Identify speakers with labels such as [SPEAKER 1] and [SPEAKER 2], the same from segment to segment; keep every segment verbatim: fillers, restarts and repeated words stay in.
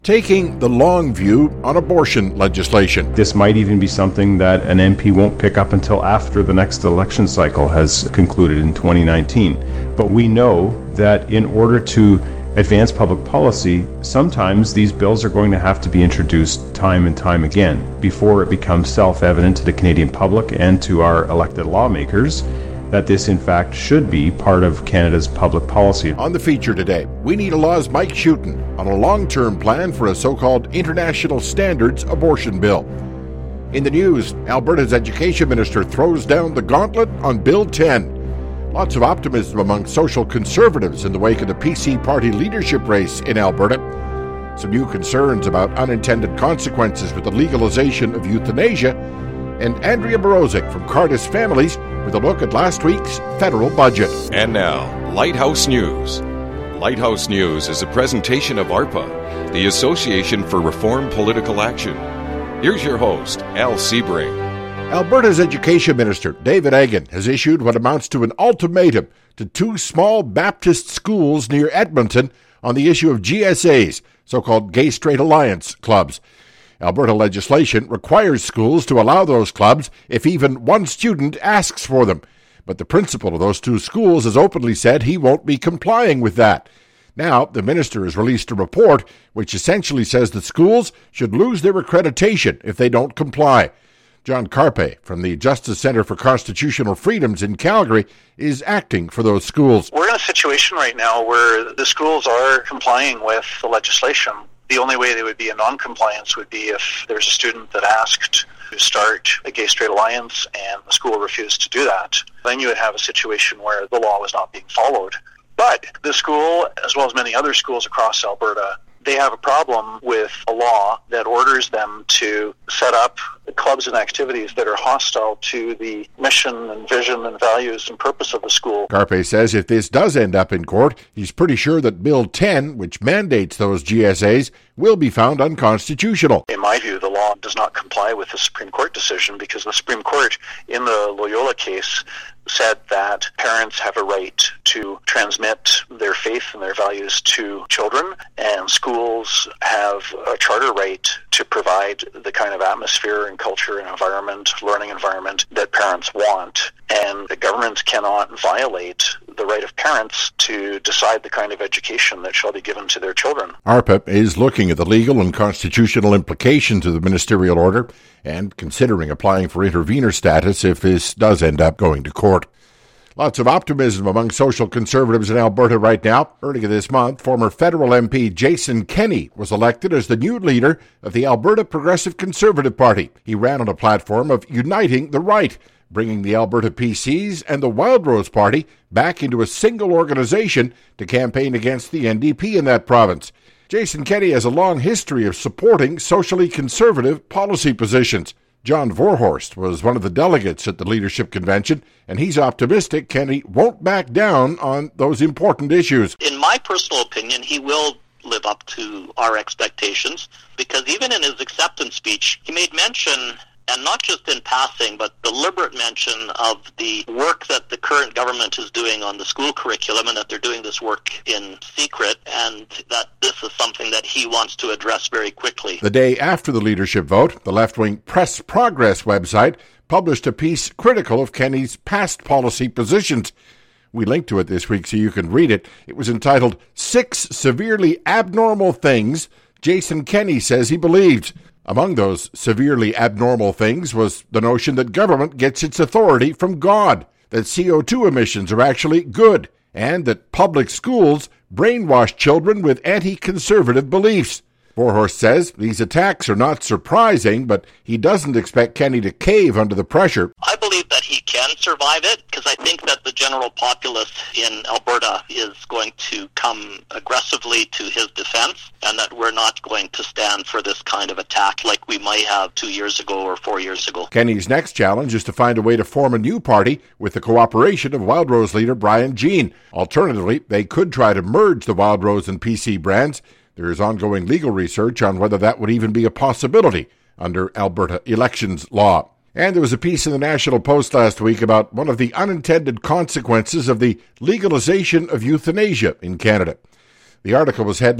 [SPEAKER 1] Taking the long view on abortion legislation.
[SPEAKER 2] This might even be something that an M P won't pick up until after the next election cycle has concluded in twenty nineteen. But we know that in order to advance public policy, sometimes these bills are going to have to be introduced time and time again before it becomes self-evident to the Canadian public and to our elected lawmakers that this, in fact, should be part of Canada's public policy.
[SPEAKER 1] On the feature today, We Need a Law's Mike Schueten on a long-term plan for a so-called international standards abortion bill. In the news, Alberta's education minister throws down the gauntlet on Bill ten. Lots of optimism among social conservatives in the wake of the P C party leadership race in Alberta. Some new concerns about unintended consequences with the legalization of euthanasia. And Andrea Morozic from Cardis Families with a look at last week's federal budget.
[SPEAKER 3] And now, Lighthouse News. Lighthouse News is a presentation of ARPA, the Association for Reform Political Action. Here's your host, Al Sebring.
[SPEAKER 1] Alberta's Education Minister, David Eggen, has issued what amounts to an ultimatum to two small Baptist schools near Edmonton on the issue of G S As, so-called Gay Straight Alliance clubs. Alberta legislation requires schools to allow those clubs if even one student asks for them. But the principal of those two schools has openly said he won't be complying with that. Now, the minister has released a report which essentially says that schools should lose their accreditation if they don't comply. John Carpe from the Justice Centre for Constitutional Freedoms in Calgary is acting for those schools.
[SPEAKER 4] We're in a situation right now where the schools are complying with the legislation. The only way they would be in non-compliance would be if there's a student that asked to start a Gay Straight Alliance and the school refused to do that. Then you would have a situation where the law was not being followed. But the school, as well as many other schools across Alberta, they have a problem with a law that orders them to set up clubs and activities that are hostile to the mission and vision and values and purpose of the school.
[SPEAKER 1] Carpe says if this does end up in court, he's pretty sure that Bill ten, which mandates those G S As, will be found unconstitutional.
[SPEAKER 4] In my view, the law does not comply with the Supreme Court decision because the Supreme Court, in the Loyola case, said that parents have a right to transmit their faith and their values to children, and schools have a charter right to provide the kind of atmosphere and culture and environment, learning environment that parents want. And the government cannot violate the right of parents to decide the kind of education that shall be given to their children.
[SPEAKER 1] ARPA is looking at the legal and constitutional implications of the ministerial order and considering applying for intervener status if this does end up going to court. Lots of optimism among social conservatives in Alberta right now. Earlier this month, former federal M P Jason Kenney was elected as the new leader of the Alberta Progressive Conservative Party. He ran on a platform of uniting the right, bringing the Alberta P Cs and the Wildrose Party back into a single organization to campaign against the N D P in that province. Jason Kenney has a long history of supporting socially conservative policy positions. John Vorhorst was one of the delegates at the leadership convention, and he's optimistic Kenney won't back down on those important issues.
[SPEAKER 5] In my personal opinion, he will live up to our expectations, because even in his acceptance speech, he made mention, and not just in passing, but deliberate mention of the work that the current government is doing on the school curriculum, and that they're doing this work in secret, and that this is something that he wants to address very quickly.
[SPEAKER 1] The day after the leadership vote, the left-wing Press Progress website published a piece critical of Kenney's past policy positions. We linked to it this week so you can read it. It was entitled, Six Severely Abnormal Things Jason Kenney Says He Believes. Among those severely abnormal things was the notion that government gets its authority from God, that C O two emissions are actually good, and that public schools brainwash children with anti-conservative beliefs. Vorhorst says these attacks are not surprising, but he doesn't expect Kenney to cave under the pressure.
[SPEAKER 5] I believe that he can survive it, because I think that the general populace in Alberta is going to come aggressively to his defense, and that we're not going to stand for this kind of attack like we might have two years ago or four years ago.
[SPEAKER 1] Kenney's next challenge is to find a way to form a new party with the cooperation of Wildrose leader Brian Jean. Alternatively, they could try to merge the Wildrose and P C brands. There is ongoing legal research on whether that would even be a possibility under Alberta elections law. And there was a piece in the National Post last week about one of the unintended consequences of the legalization of euthanasia in Canada. The article was headlined,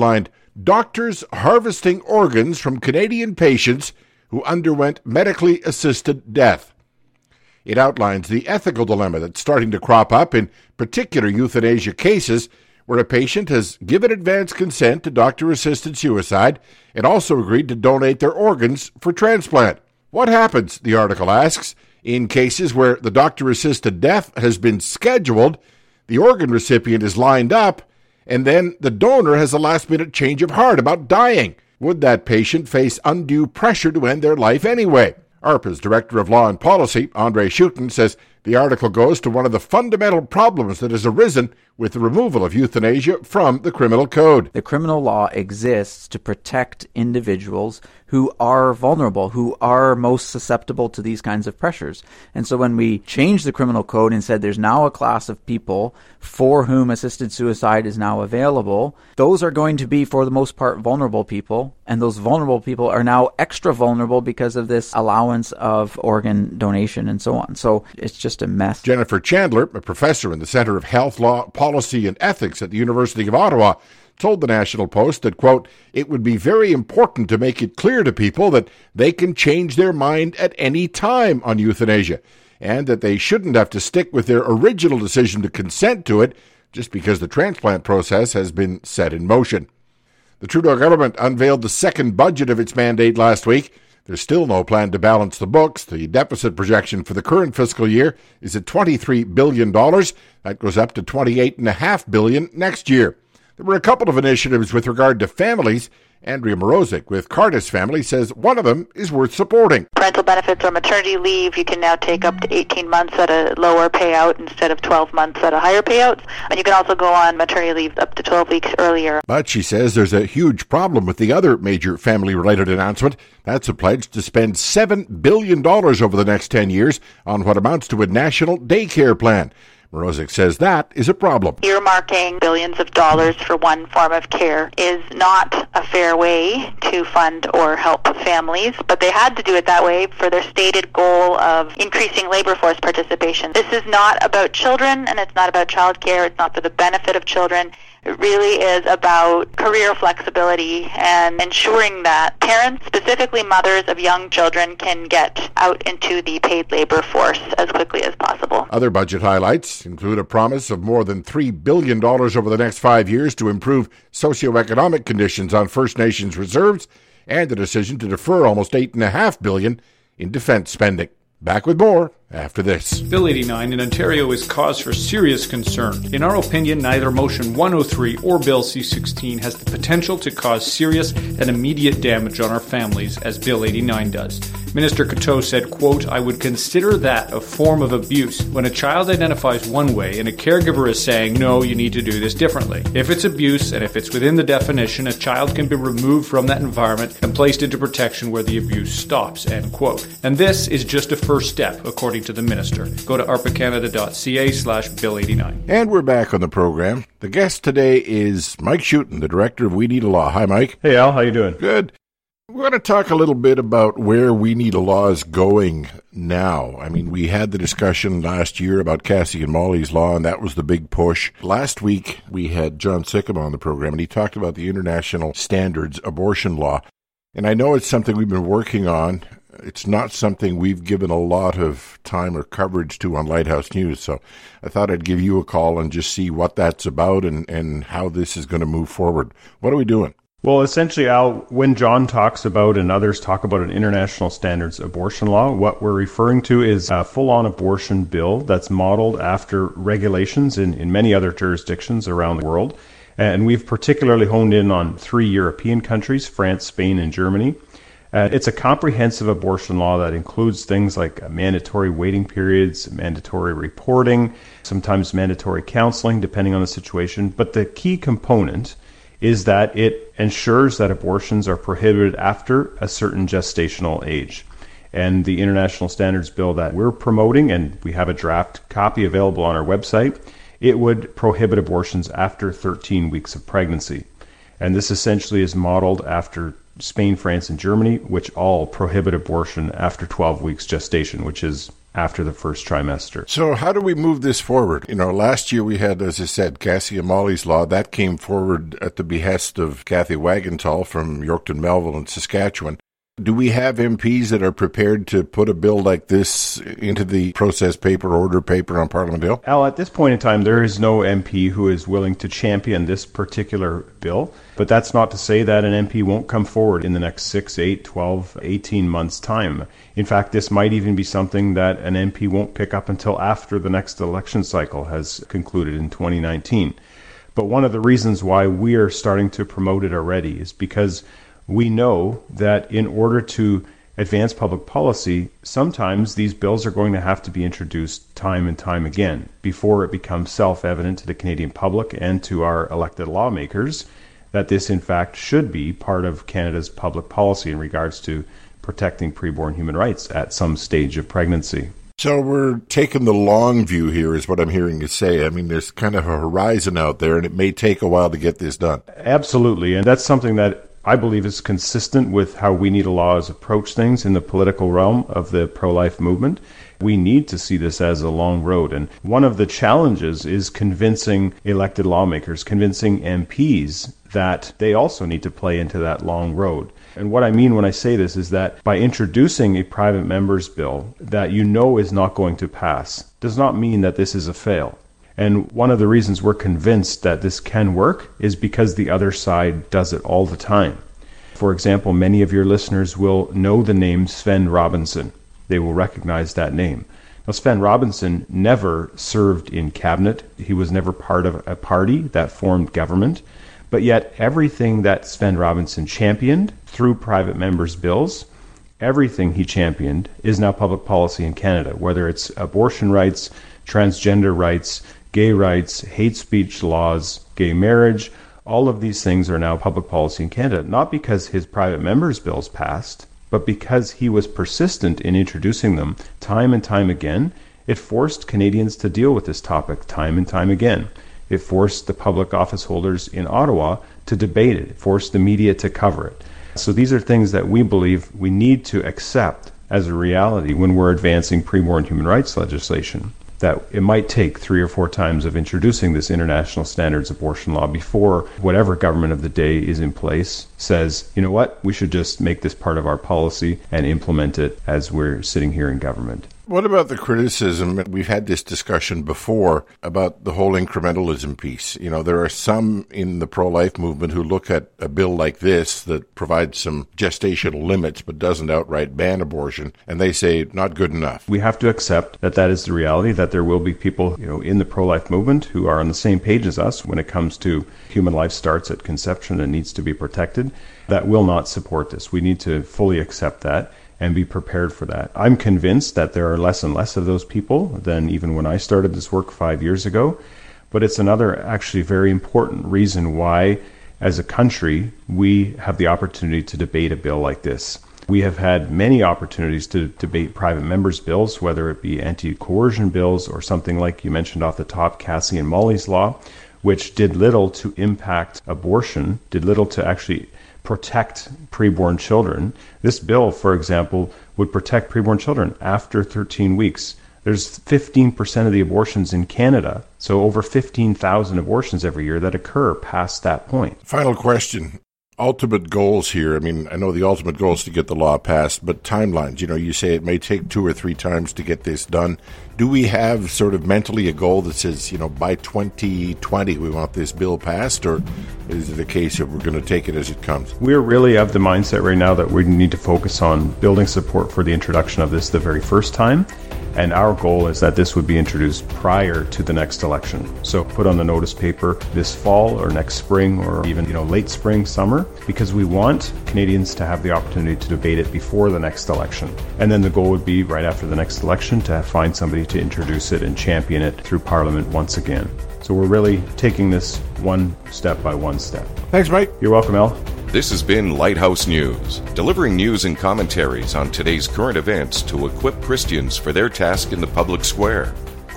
[SPEAKER 1] doctors harvesting organs from Canadian patients who underwent medically assisted death. It outlines the ethical dilemma that's starting to crop up in particular euthanasia cases where a patient has given advance consent to doctor-assisted suicide and also agreed to donate their organs for transplant. What happens, the article asks, in cases where the doctor-assisted death has been scheduled, the organ recipient is lined up, and then the donor has a last-minute change of heart about dying? Would that patient face undue pressure to end their life anyway? ARPA's Director of Law and Policy, Andre Schutten, says the article goes to one of the fundamental problems that has arisen with the removal of euthanasia from the criminal code.
[SPEAKER 6] The criminal law exists to protect individuals who are vulnerable, who are most susceptible to these kinds of pressures. And so when we changed the criminal code and said there's now a class of people for whom assisted suicide is now available, those are going to be, for the most part, vulnerable people. And those vulnerable people are now extra vulnerable because of this allowance of organ donation and so on. So it's just a mess.
[SPEAKER 1] Jennifer Chandler, a professor in the Centre of Health Law, Policy and Ethics at the University of Ottawa, told the National Post that, quote, it would be very important to make it clear to people that they can change their mind at any time on euthanasia, and that they shouldn't have to stick with their original decision to consent to it just because the transplant process has been set in motion. The Trudeau government unveiled the second budget of its mandate last week. There's still no plan to balance the books. The deficit projection for the current fiscal year is at twenty-three billion dollars. That goes up to twenty-eight point five billion dollars next year. There were a couple of initiatives with regard to families. Andrea Morozic with Cardis Family says one of them is worth supporting.
[SPEAKER 7] Parental benefits or maternity leave, you can now take up to eighteen months at a lower payout instead of twelve months at a higher payout. And you can also go on maternity leave up to twelve weeks earlier.
[SPEAKER 1] But she says there's a huge problem with the other major family-related announcement. That's a pledge to spend seven billion dollars over the next ten years on what amounts to a national daycare plan. Morozic says that is a problem.
[SPEAKER 7] Earmarking billions of dollars for one form of care is not a fair way to fund or help families, but they had to do it that way for their stated goal of increasing labor force participation. This is not about children, and it's not about childcare. It's not for the benefit of children. It really is about career flexibility and ensuring that parents, specifically mothers of young children, can get out into the paid labor force as quickly as possible.
[SPEAKER 1] Other budget highlights include a promise of more than three billion dollars over the next five years to improve socioeconomic conditions on First Nations reserves, and a decision to defer almost eight point five billion dollars in defense spending. Back with more after this.
[SPEAKER 8] Bill eighty-nine in Ontario is cause for serious concern. In our opinion, neither Motion one oh three or Bill C sixteen has the potential to cause serious and immediate damage on our families as Bill eighty-nine does. Minister Coteau said, quote, I would consider that a form of abuse when a child identifies one way and a caregiver is saying, no, you need to do this differently. If it's abuse and if it's within the definition, a child can be removed from that environment and placed into protection where the abuse stops, end quote. And this is just a first step, according to the minister. Go to arpacanada.ca slash Bill eighty-nine.
[SPEAKER 1] And we're back on the program. The guest today is Mike Schutten, the director of We Need a Law. Hi, Mike.
[SPEAKER 2] Hey, Al. How you doing?
[SPEAKER 1] Good. We're going to talk a little bit about where We Need a Law is going now. I mean, we had the discussion last year about Cassie and Molly's Law, and that was the big push. Last week, we had John Sickham on the program, and he talked about the international standards abortion law. And I know it's something we've been working on. It's not something we've given a lot of time or coverage to on Lighthouse News, so I thought I'd give you a call and just see what that's about and, and how this is going to move forward. What are we doing?
[SPEAKER 2] Well, essentially, Al, when John talks about and others talk about an international standards abortion law, what we're referring to is a full-on abortion bill that's modeled after regulations in, in many other jurisdictions around the world. And we've particularly honed in on three European countries, France, Spain, and Germany. Uh, it's a comprehensive abortion law that includes things like uh, mandatory waiting periods, mandatory reporting, sometimes mandatory counseling, depending on the situation. But the key component is that it ensures that abortions are prohibited after a certain gestational age. And the international standards bill that we're promoting, and we have a draft copy available on our website, it would prohibit abortions after thirteen weeks of pregnancy. And this essentially is modeled after Spain, France, and Germany, which all prohibit abortion after twelve weeks gestation, which is after the first trimester.
[SPEAKER 1] So how do we move this forward? You know, last year we had, as I said, Cassie and Molly's Law. That came forward at the behest of Kathy Wagenthal from Yorkton Melville in Saskatchewan. Do we have M Ps that are prepared to put a bill like this into the process paper, order paper on Parliament Hill?
[SPEAKER 2] Al, at this point in time, there is no M P who is willing to champion this particular bill. But that's not to say that an M P won't come forward in the next six, eight, twelve, eighteen months' time. In fact, this might even be something that an M P won't pick up until after the next election cycle has concluded in twenty nineteen. But one of the reasons why we are starting to promote it already is because we know that in order to advance public policy, sometimes these bills are going to have to be introduced time and time again before it becomes self-evident to the Canadian public and to our elected lawmakers that this, in fact, should be part of Canada's public policy in regards to protecting preborn human rights at some stage of pregnancy.
[SPEAKER 1] So we're taking the long view here is what I'm hearing you say. I mean, there's kind of a horizon out there, and it may take a while to get this done.
[SPEAKER 2] Absolutely, and that's something that I believe is consistent with how We Need a Law has approached things in the political realm of the pro-life movement. We need to see this as a long road. And one of the challenges is convincing elected lawmakers, convincing M Ps that they also need to play into that long road. And what I mean when I say this is that by introducing a private member's bill that you know is not going to pass does not mean that this is a fail. And one of the reasons we're convinced that this can work is because the other side does it all the time. For example, many of your listeners will know the name Svend Robinson. They will recognize that name. Now, Svend Robinson never served in cabinet. He was never part of a party that formed government. But yet everything that Svend Robinson championed through private members' bills, everything he championed is now public policy in Canada, whether it's abortion rights, transgender rights, gay rights, hate speech laws, gay marriage. All of these things are now public policy in Canada, not because his private members' bills passed, but because he was persistent in introducing them time and time again. It forced Canadians to deal with this topic time and time again. It forced the public office holders in Ottawa to debate it. It forced the media to cover it. So these are things that we believe we need to accept as a reality when we're advancing preborn human rights legislation, that it might take three or four times of introducing this international standards abortion law before whatever government of the day is in place says, you know what, we should just make this part of our policy and implement it as we're sitting here in government.
[SPEAKER 1] What about the criticism? We've had this discussion before about the whole incrementalism piece. You know, there are some in the pro-life movement who look at a bill like this that provides some gestational limits but doesn't outright ban abortion, and they say not good enough.
[SPEAKER 2] We have to accept that that is the reality, that there will be people, you know, in the pro-life movement who are on the same page as us when it comes to human life starts at conception and needs to be protected, that will not support this. We need to fully accept that and be prepared for that. I'm convinced that there are less and less of those people than even when I started this work five years ago. But it's another actually very important reason why, as a country, we have the opportunity to debate a bill like this. We have had many opportunities to debate private members' bills, whether it be anti-coercion bills or something like you mentioned off the top, Cassie and Molly's Law, which did little to impact abortion, did little to actually protect preborn children. This bill, for example, would protect preborn children after thirteen weeks. There's fifteen percent of the abortions in Canada, so over fifteen thousand abortions every year that occur past that point.
[SPEAKER 1] Final question. Ultimate goals here. I mean, I know the ultimate goal is to get the law passed, but timelines, you know, you say it may take two or three times to get this done. Do we have sort of mentally a goal that says, you know, by twenty twenty we want this bill passed, or is it a case of we're going to take it as it comes?
[SPEAKER 2] We're really of the mindset right now that we need to focus on building support for the introduction of this the very first time. And our goal is that this would be introduced prior to the next election. So put on the notice paper this fall or next spring or even, you know, late spring, summer, because we want Canadians to have the opportunity to debate it before the next election. And then the goal would be right after the next election to find somebody to introduce it and champion it through Parliament once again. So we're really taking this one step by one step.
[SPEAKER 1] Thanks, Mike.
[SPEAKER 2] You're welcome, Al.
[SPEAKER 3] This has been Lighthouse News, delivering news and commentaries on today's current events to equip Christians for their task in the public square.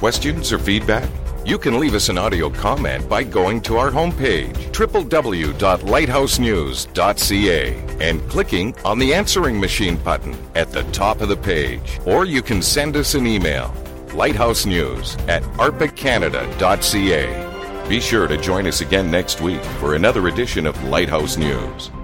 [SPEAKER 3] questions or feedback? You can leave us an audio comment by going to our homepage, w w w dot lighthouse news dot c a, and clicking on the answering machine button at the top of the page. Or you can send us an email, lighthousenews at arpacanada dot c a. Be sure to join us again next week for another edition of Lighthouse News.